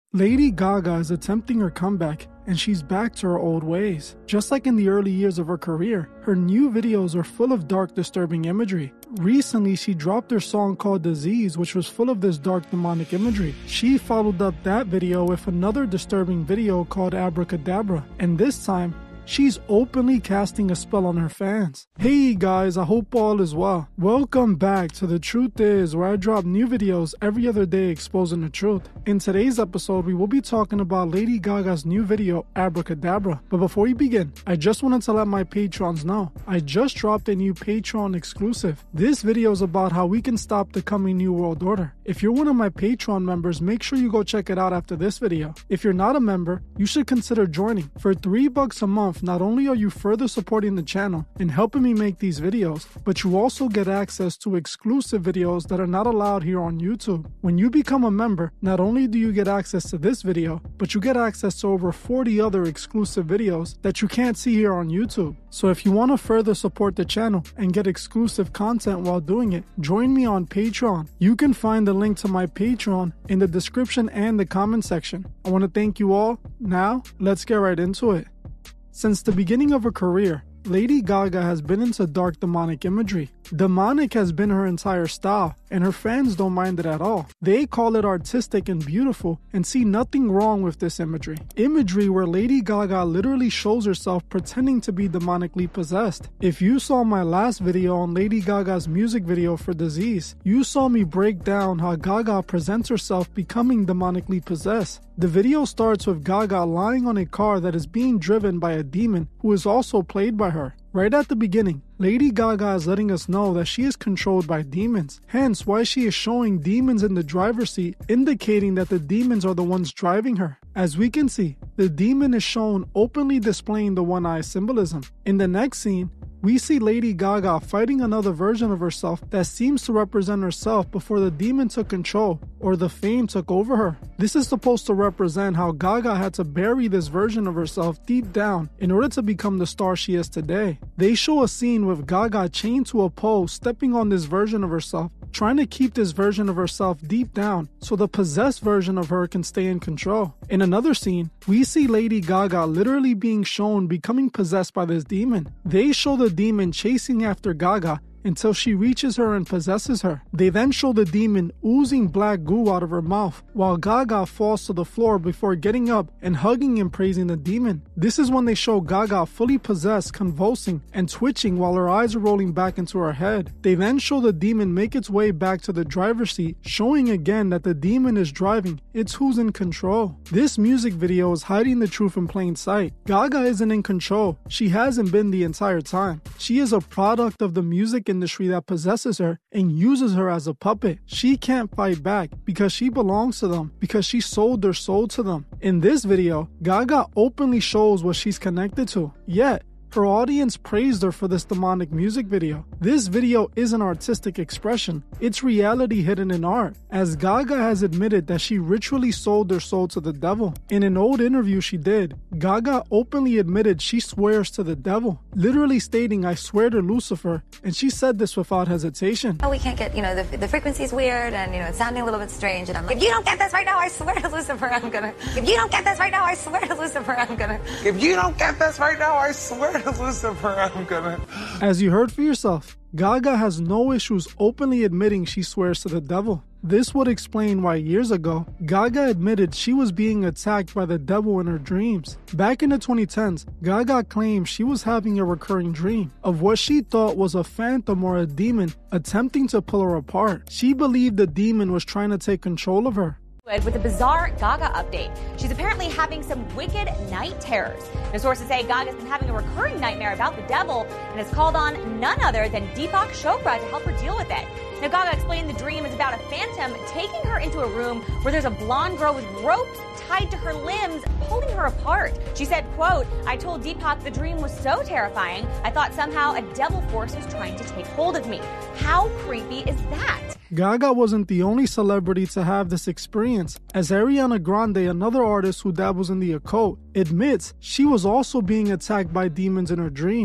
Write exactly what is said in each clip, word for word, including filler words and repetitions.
Lady Gaga is attempting her comeback, and she's back to her old ways. Just like in the early years of her career, her new videos are full of dark, disturbing imagery. Recently, she dropped her song called Disease, which was full of this dark, demonic imagery. She followed up that video with another disturbing video called Abracadabra, and this time, she's openly casting a spell on her fans. Hey guys, I hope all is well. Welcome back to The Truth Is, where I drop new videos every other day exposing the truth. In today's episode, we will be talking about Lady Gaga's new video, Abracadabra. But before we begin, I just wanted to let my patrons know, I just dropped a new Patreon exclusive. This video is about how we can stop the coming New World Order. If you're one of my Patreon members, make sure you go check it out after this video. If you're not a member, you should consider joining. For three bucks a month, not only are you further supporting the channel and helping me make these videos, but you also get access to exclusive videos that are not allowed here on YouTube. When you become a member, not only do you get access to this video, but you get access to over forty other exclusive videos that you can't see here on YouTube. So if you want to further support the channel and get exclusive content while doing it, join me on Patreon. You can find the link to my Patreon in the description and the comment section. I want to thank you all. Now, let's get right into it. Since the beginning of her career, Lady Gaga has been into dark demonic imagery. Demonic has been her entire style, and her fans don't mind it at all. They call it artistic and beautiful and see nothing wrong with this imagery. Imagery where Lady Gaga literally shows herself pretending to be demonically possessed. If you saw my last video on Lady Gaga's music video for Disease, you saw me break down how Gaga presents herself becoming demonically possessed. The video starts with Gaga lying on a car that is being driven by a demon who is also played by her. Right at the beginning, Lady Gaga is letting us know that she is controlled by demons, hence why she is showing demons in the driver's seat, indicating that the demons are the ones driving her. As we can see, the demon is shown openly displaying the one-eye symbolism. In the next scene, we see Lady Gaga fighting another version of herself that seems to represent herself before the demon took control or the fame took over her. This is supposed to represent how Gaga had to bury this version of herself deep down in order to become the star she is today. They show a scene with Gaga chained to a pole, stepping on this version of herself, trying to keep this version of herself deep down so the possessed version of her can stay in control. In another scene, we see Lady Gaga literally being shown becoming possessed by this demon. They show the demon chasing after Gaga until she reaches her and possesses her. They then show the demon oozing black goo out of her mouth, while Gaga falls to the floor before getting up and hugging and praising the demon. This is when they show Gaga fully possessed, convulsing and twitching while her eyes are rolling back into her head. They then show the demon make its way back to the driver's seat, showing again that the demon is driving, it's who's in control. This music video is hiding the truth in plain sight. Gaga isn't in control. She hasn't been the entire time. She is a product of the music industry that possesses her and uses her as a puppet. She can't fight back because she belongs to them, because she sold their soul to them. In this video, Gaga openly shows what she's connected to, yet her audience praised her for this demonic music video. This video is an artistic expression. It's reality hidden in art, as Gaga has admitted that she ritually sold her soul to the devil. In an old interview she did, Gaga openly admitted she swears to the devil, literally stating, "I swear to Lucifer," and she said this without hesitation. Oh, we can't get, you know, the, the frequency's weird and, you know, it's sounding a little bit strange, and I'm like, if you don't get this right now, I swear to Lucifer, I'm gonna. If you don't get this right now, I swear to Lucifer, I'm gonna. If you don't get this right now, I swear to Lucifer, I'm gonna. As you heard for yourself, Gaga has no issues openly admitting she swears to the devil. This would explain why years ago, Gaga admitted she was being attacked by the devil in her dreams. Back in the twenty tens, Gaga claimed she was having a recurring dream of what she thought was a phantom or a demon attempting to pull her apart. She believed the demon was trying to take control of her. With a bizarre Gaga update. She's apparently having some wicked night terrors. The sources say Gaga's been having a recurring nightmare about the devil and has called on none other than Deepak Chopra to help her deal with it. Now, Gaga explained the dream is about a phantom taking her into a room where there's a blonde girl with ropes tied to her limbs, pulling her apart. She said, quote, "I told Deepak the dream was so terrifying, I thought somehow a devil force was trying to take hold of me. How creepy is that?" Gaga wasn't the only celebrity to have this experience, as Ariana Grande, another artist who dabbles in the occult, admits she was also being attacked by demons in her dreams.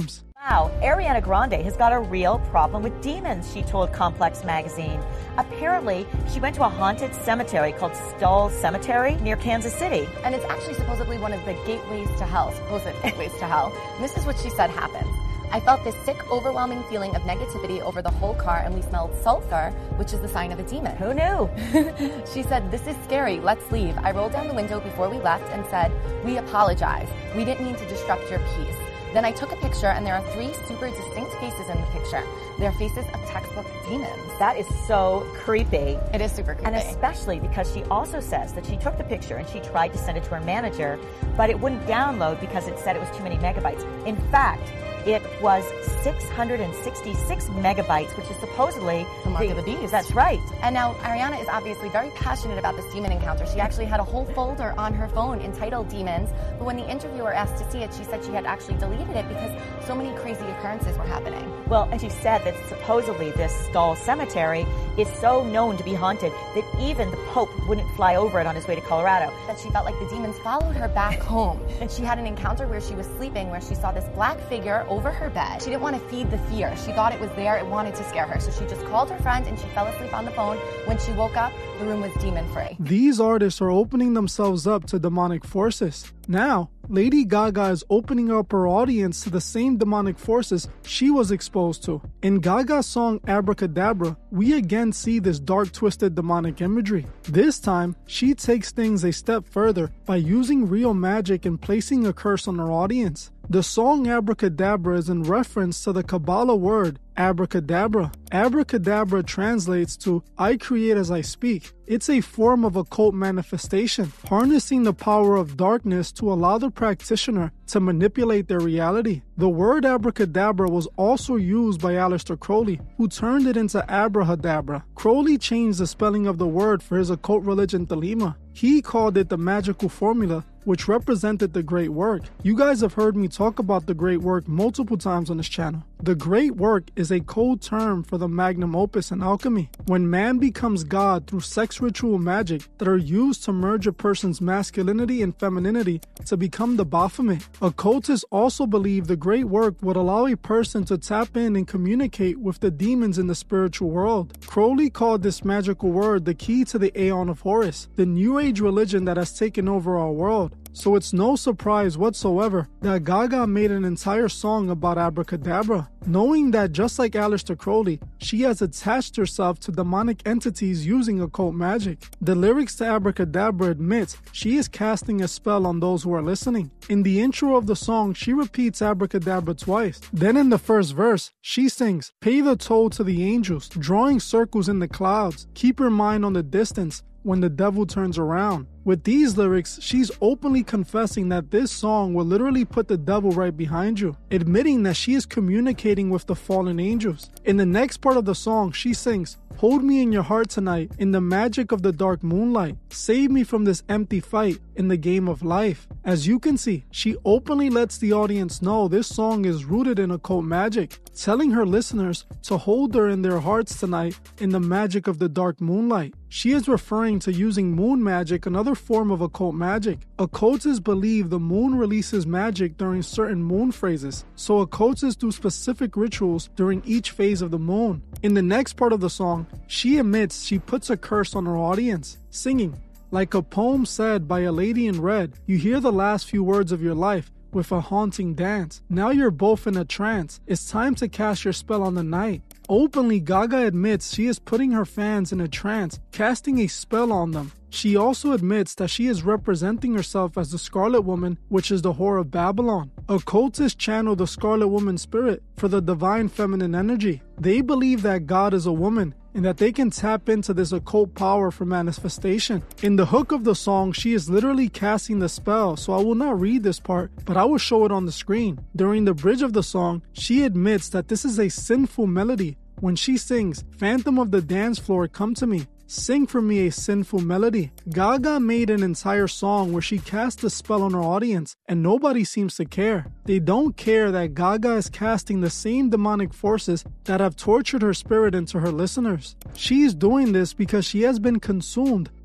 Now, Ariana Grande has got a real problem with demons, she told Complex magazine. Apparently, she went to a haunted cemetery called Stull Cemetery near Kansas City. And it's actually supposedly one of the gateways to hell, supposed gateways to hell. And this is what she said happens. I felt this sick, overwhelming feeling of negativity over the whole car, and we smelled sulfur, which is the sign of a demon. Who knew? She said, this is scary, let's leave. I rolled down the window before we left and said, we apologize. We didn't mean to disrupt your peace. Then I took a picture, and there are three super distinct faces in the picture. They're faces of textbook demons. That is so creepy. It is super creepy. And especially because she also says that she took the picture and she tried to send it to her manager, but it wouldn't download because it said it was too many megabytes. In fact, it was six hundred sixty-six megabytes, which is supposedly the mark of the beast. That's right. And now Ariana is obviously very passionate about this demon encounter. She actually had a whole folder on her phone entitled Demons, but when the interviewer asked to see it, she said she had actually deleted it because so many crazy occurrences were happening. Well, and she said that supposedly this Stull Cemetery is so known to be haunted that even the Pope wouldn't fly over it on his way to Colorado. That she felt like the demons followed her back home. And she had an encounter where she was sleeping, where she saw this black figure over her bed. She didn't want to feed the fear. She thought it was there. It wanted to scare her. So she just called her friend and she fell asleep on the phone. When she woke up, the room was demon-free. These artists are opening themselves up to demonic forces. Now, Lady Gaga is opening up her audience to the same demonic forces she was exposed to. In Gaga's song Abracadabra, we again see this dark, twisted demonic imagery. This time, she takes things a step further by using real magic and placing a curse on her audience. The song Abracadabra is in reference to the Kabbalah word abracadabra. Abracadabra translates to I create as I speak. It's a form of occult manifestation, harnessing the power of darkness to allow the practitioner to manipulate their reality. The word abracadabra was also used by Aleister Crowley, who turned it into abrahadabra. Crowley changed the spelling of the word for his occult religion Thelema. He called it the magical formula, which represented the great work. You guys have heard me talk about the great work multiple times on this channel. The great work is a code term for the magnum opus in alchemy, when man becomes God through sex ritual magic that are used to merge a person's masculinity and femininity to become the Baphomet. Occultists also believe the great work would allow a person to tap in and communicate with the demons in the spiritual world. Crowley called this magical word the key to the Aeon of Horus, the New Age religion that has taken over our world. So it's no surprise whatsoever that Gaga made an entire song about abracadabra, knowing that just like Aleister Crowley, she has attached herself to demonic entities using occult magic. The lyrics to Abracadabra admits she is casting a spell on those who are listening. In the intro of the song, she repeats abracadabra twice. Then in the first verse, she sings, pay the toll to the angels, drawing circles in the clouds, keep your mind on the distance when the devil turns around. With these lyrics, she's openly confessing that this song will literally put the devil right behind you, admitting that she is communicating with the fallen angels. In the next part of the song, she sings, hold me in your heart tonight, in the magic of the dark moonlight. Save me from this empty fight in the game of life. As you can see, she openly lets the audience know this song is rooted in occult magic, telling her listeners to hold her in their hearts tonight in the magic of the dark moonlight. She is referring to using moon magic, another form of occult magic. Occultists believe the moon releases magic during certain moon phases, so occultists do specific rituals during each phase of the moon. In the next part of the song, she admits she puts a curse on her audience, singing, like a poem said by a lady in red, you hear the last few words of your life with a haunting dance. Now you're both in a trance. It's time to cast your spell on the night. Openly, Gaga admits she is putting her fans in a trance, casting a spell on them. She also admits that she is representing herself as the Scarlet Woman, which is the whore of Babylon. Occultists channel the Scarlet Woman spirit for the divine feminine energy. They believe that God is a woman and that they can tap into this occult power for manifestation. In the hook of the song, she is literally casting the spell, so I will not read this part, but I will show it on the screen. During the bridge of the song, she admits that this is a sinful melody when she sings, Phantom of the dance floor, come to me. Sing for me a sinful melody. Gaga made an entire song where she cast a spell on her audience, and nobody seems to care. They don't care that Gaga is casting the same demonic forces that have tortured her spirit into her listeners. She's doing this because she has been consumed by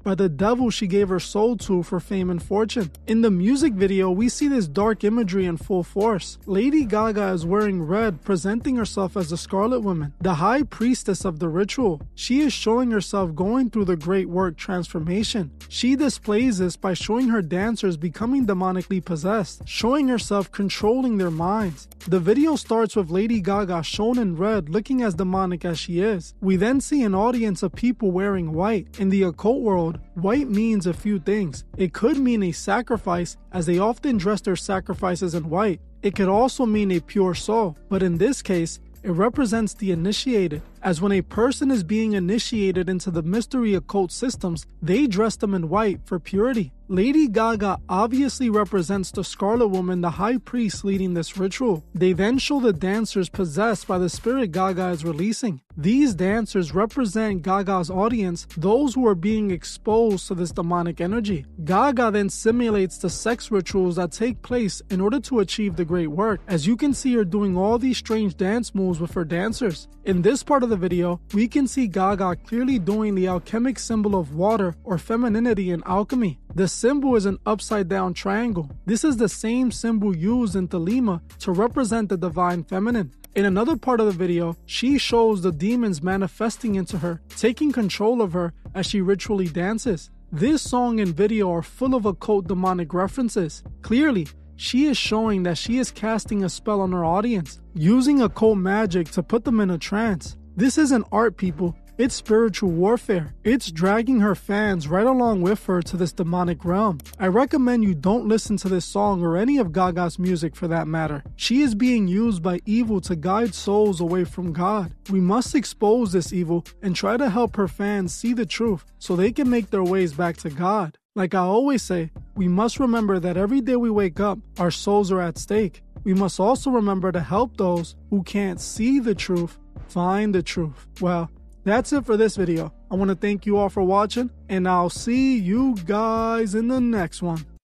by the devil she gave her soul to for fame and fortune. In the music video, we see this dark imagery in full force. Lady Gaga is wearing red, presenting herself as the Scarlet Woman, the high priestess of the ritual. She is showing herself going through the great work transformation. She displays this by showing her dancers becoming demonically possessed, showing herself controlling their minds. The video starts with Lady Gaga shown in red, looking as demonic as she is. We then see an audience of people wearing white. In the occult world, white means a few things. It could mean a sacrifice, as they often dress their sacrifices in white. It could also mean a pure soul, but in this case, it represents the initiated, as when a person is being initiated into the mystery occult systems, they dress them in white for purity. Lady Gaga obviously represents the Scarlet Woman, the high priest leading this ritual. They then show the dancers possessed by the spirit Gaga is releasing. These dancers represent Gaga's audience, those who are being exposed to this demonic energy. Gaga then simulates the sex rituals that take place in order to achieve the great work. As you can see her doing all these strange dance moves with her dancers. In this part of the video, we can see Gaga clearly doing the alchemic symbol of water or femininity in alchemy. The symbol is an upside down triangle. This is the same symbol used in Thelema to represent the divine feminine. In another part of the video, she shows the demons manifesting into her, taking control of her as she ritually dances. This song and video are full of occult demonic references. Clearly, she is showing that she is casting a spell on her audience, using occult magic to put them in a trance. This isn't art, people. It's spiritual warfare. It's dragging her fans right along with her to this demonic realm. I recommend you don't listen to this song or any of Gaga's music for that matter. She is being used by evil to guide souls away from God. We must expose this evil and try to help her fans see the truth so they can make their ways back to God. Like I always say, we must remember that every day we wake up, our souls are at stake. We must also remember to help those who can't see the truth find the truth. Well, that's it for this video. I want to thank you all for watching, and I'll see you guys in the next one.